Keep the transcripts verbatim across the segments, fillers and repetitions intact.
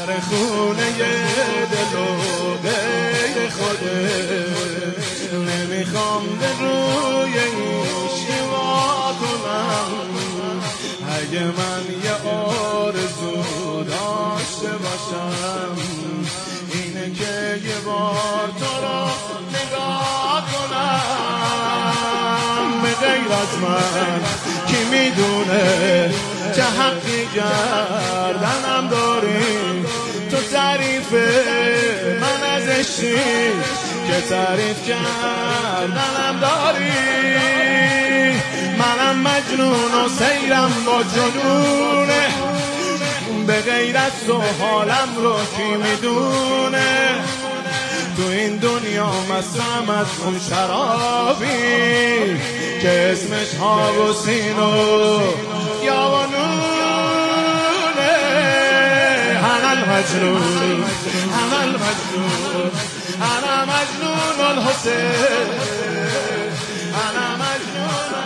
سر خونه دل و غیر خوده نمیخوام به روی این شیوا کنم. اگه من یه آرزو داشته باشم اینه که یه بار تو را نگاه کنم. به غیر از من کی میدونه چه حقی گردنم داری تو تعریف من از عشقی که تعریف کردنم داری. منم مجنون و سیرم با جنونه به غیر از تو حالم رو کی میدونه. تو این دنیا مستم از اون شرابی که اسمش هاوسین و یاوانونه. انا المجنون انا المجنون انا مجنون الحسین انا مجنون.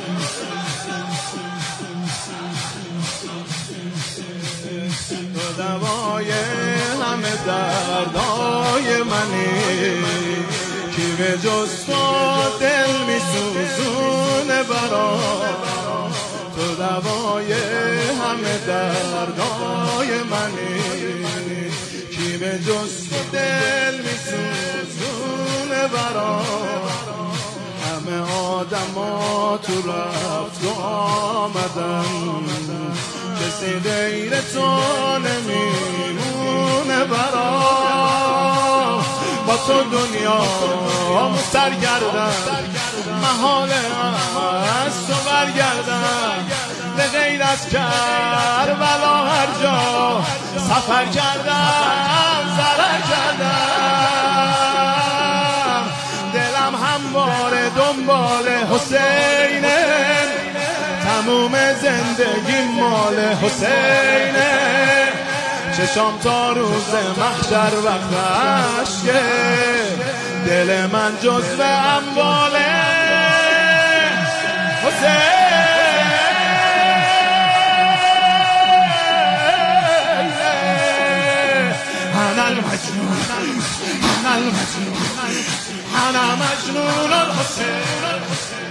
تو دوای همه دردای منی کی به جز تو دل میسوزونه برام. تو دوای همه دردای منی کی به جز تو دل میسوزونه برام. همه آدما تو رفت و آمدن کسی غیر تو نمیمونه برام. با تو دنیا سرگردن محاله از تو برگردن. به غیر از کربلا هر جا سفر کردم ضرر کردم. دلم همواره دنبال حسینه تموم زندگی مال حسینه. چشام تا روز محشر وقتش که دل من جزو اموال حسین. انا المجنون انا المجنون انا مجنون الحسین.